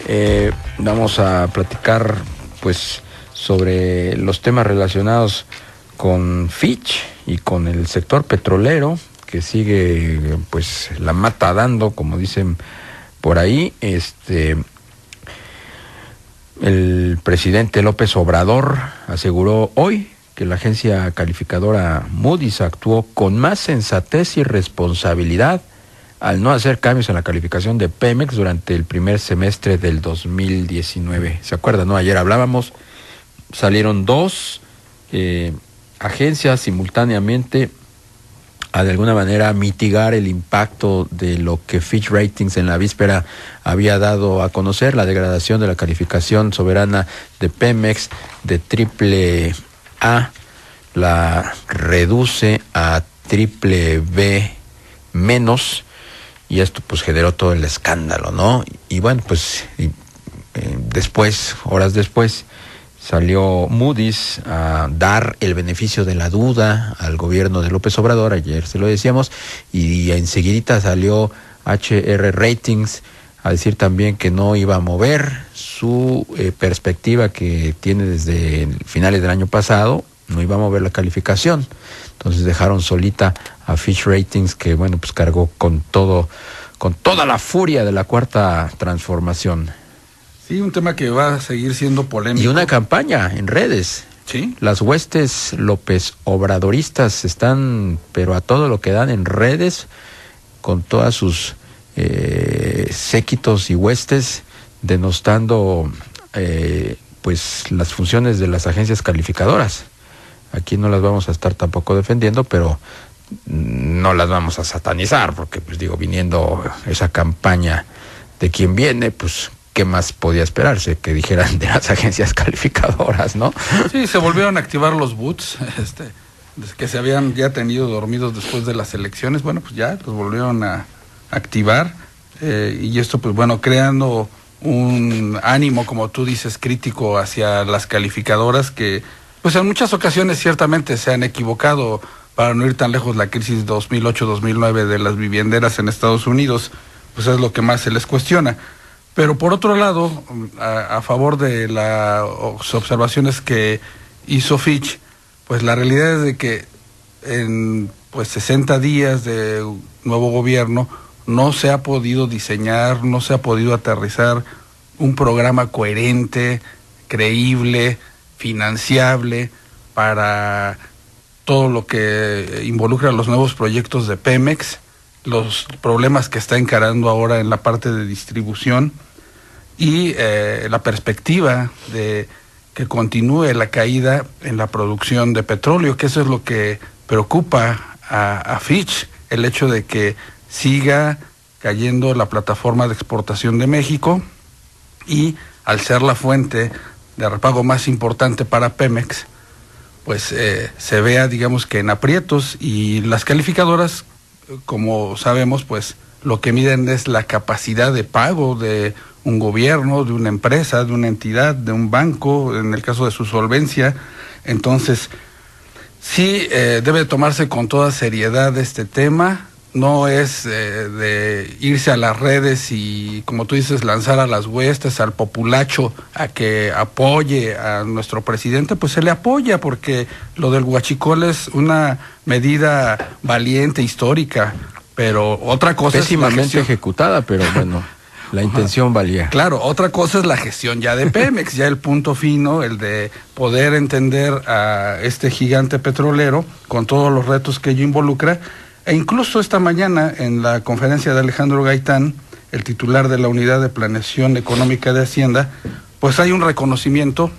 Vamos a platicar pues sobre los temas relacionados con Fitch y con el sector petrolero, que sigue pues la mata dando, como dicen por ahí. El presidente López Obrador aseguró hoy que la agencia calificadora Moody's actuó con más sensatez y responsabilidad al no hacer cambios en la calificación de Pemex durante el primer semestre del 2019. ¿Se acuerdan, no? Ayer hablábamos, salieron dos agencias simultáneamente a de alguna manera mitigar el impacto de lo que Fitch Ratings en la víspera había dado a conocer, la degradación de la calificación soberana de Pemex de AAA, la reduce a BBB menos, y esto pues generó todo el escándalo, ¿no? Y bueno, pues después, horas después, salió Moody's a dar el beneficio de la duda al gobierno de López Obrador, ayer se lo decíamos, y enseguidita salió HR Ratings a decir también que no iba a mover su perspectiva que tiene desde finales del año pasado, no iba a mover la calificación. Entonces dejaron solita a Fitch Ratings, que bueno, pues cargó con toda la furia de la cuarta transformación. Sí, un tema que va a seguir siendo polémico. Y una campaña en redes. Sí. Las huestes López Obradoristas están, pero a todo lo que dan en redes, con todas sus séquitos y huestes, denostando pues las funciones de las agencias calificadoras. Aquí no las vamos a estar tampoco defendiendo, pero no las vamos a satanizar, porque pues digo, viniendo esa campaña de quien viene, pues ¿qué más podía esperarse que dijeran de las agencias calificadoras, no? Sí, se volvieron a activar los boots, que se habían ya tenido dormidos después de las elecciones. Bueno, pues ya los volvieron a activar, y esto pues bueno, creando un ánimo, como tú dices, crítico hacia las calificadoras, que pues en muchas ocasiones ciertamente se han equivocado. Para no ir tan lejos, la crisis 2008-2009 de las vivienderas en Estados Unidos, pues es lo que más se les cuestiona. Pero por otro lado, a favor de las observaciones que hizo Fitch, pues la realidad es de que en pues 60 días de nuevo gobierno no se ha podido diseñar, no se ha podido aterrizar un programa coherente, creíble, financiable para todo lo que involucra los nuevos proyectos de Pemex, los problemas que está encarando ahora en la parte de distribución y la perspectiva de que continúe la caída en la producción de petróleo, que eso es lo que preocupa a Fitch, el hecho de que siga cayendo la plataforma de exportación de México, y al ser la fuente de repago más importante para Pemex, pues se vea, digamos, que en aprietos. Y las calificadoras, como sabemos, pues lo que miden es la capacidad de pago de un gobierno, de una empresa, de una entidad, de un banco, en el caso de su solvencia. Entonces, sí debe tomarse con toda seriedad este tema. No es de irse a las redes y, como tú dices, lanzar a las huestes, al populacho, a que apoye a nuestro presidente. Pues se le apoya, porque lo del huachicol es una medida valiente, histórica, pero otra cosa pésimamente ejecutada, pero bueno, la intención valía. Claro, otra cosa es la gestión ya de Pemex, ya el punto fino, el de poder entender a este gigante petrolero con todos los retos que ello involucra. E incluso esta mañana, en la conferencia de Alejandro Gaitán, el titular de la Unidad de Planeación Económica de Hacienda, pues hay un reconocimiento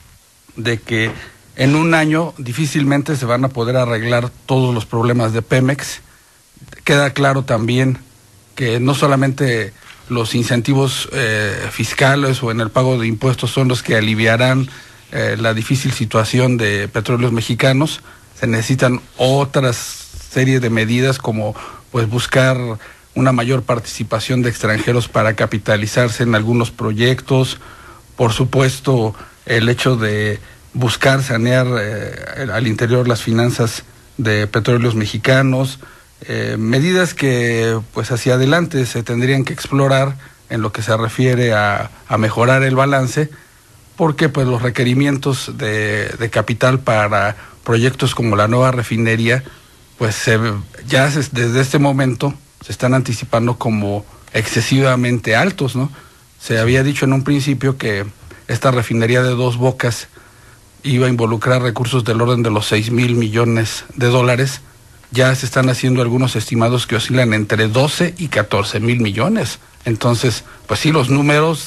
de que en un año difícilmente se van a poder arreglar todos los problemas de Pemex. Queda claro también que no solamente los incentivos fiscales o en el pago de impuestos son los que aliviarán la difícil situación de Petróleos Mexicanos. Se necesitan otras serie de medidas, como pues buscar una mayor participación de extranjeros para capitalizarse en algunos proyectos. Por supuesto, el hecho de buscar sanear al interior las finanzas de Petróleos Mexicanos, medidas que pues hacia adelante se tendrían que explorar en lo que se refiere a mejorar el balance, porque pues los requerimientos de capital para proyectos como la nueva refinería, pues desde este momento se están anticipando como excesivamente altos, ¿no? Se había dicho en un principio que esta refinería de Dos Bocas iba a involucrar recursos del orden de los 6,000 millones de dólares. Ya se están haciendo algunos estimados que oscilan entre 12 y 14,000 millones. Entonces, pues sí, los números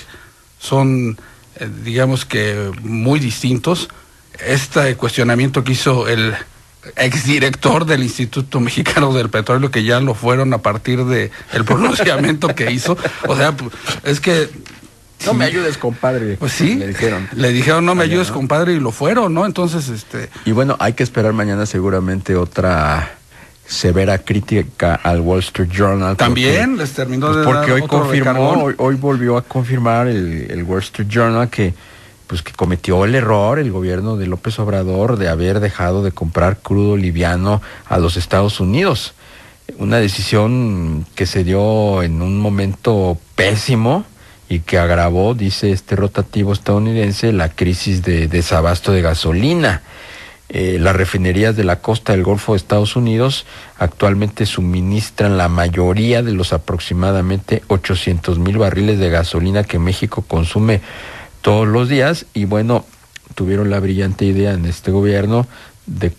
son, digamos que muy distintos. Este cuestionamiento que hizo el exdirector del Instituto Mexicano del Petróleo, que ya lo fueron a partir de el pronunciamiento que hizo, o sea, es que no me ayudes, compadre. Pues sí, le dijeron no me ayudes, compadre, y lo fueron, ¿no? Entonces, Y bueno, hay que esperar mañana seguramente otra severa crítica al Wall Street Journal. También les terminó de porque dar hoy otro recargón. hoy volvió a confirmar el Wall Street Journal que cometió el error el gobierno de López Obrador de haber dejado de comprar crudo liviano a los Estados Unidos. Una decisión que se dio en un momento pésimo y que agravó, dice este rotativo estadounidense, la crisis de desabasto de gasolina. Las refinerías de la costa del Golfo de Estados Unidos actualmente suministran la mayoría de los aproximadamente 800,000 barriles de gasolina que México consume todos los días, y bueno, tuvieron la brillante idea en este gobierno de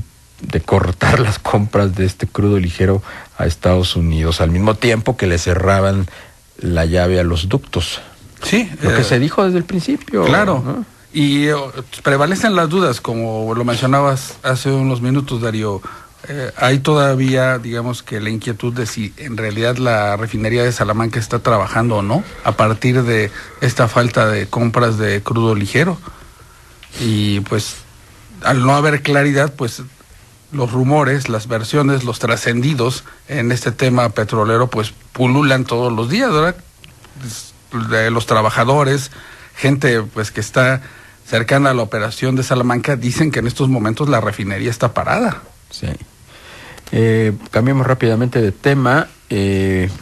cortar las compras de este crudo ligero a Estados Unidos, al mismo tiempo que le cerraban la llave a los ductos. Sí. Lo que se dijo desde el principio. Claro, ¿no? Y prevalecen las dudas, como lo mencionabas hace unos minutos, Darío. Hay todavía, digamos que la inquietud de si en realidad la refinería de Salamanca está trabajando o no, a partir de esta falta de compras de crudo ligero. Y pues, al no haber claridad, pues los rumores, las versiones, los trascendidos en este tema petrolero, pues pululan todos los días, ¿verdad? De los trabajadores, gente pues que está cercana a la operación de Salamanca, dicen que en estos momentos la refinería está parada. Sí. Cambiemos rápidamente de tema.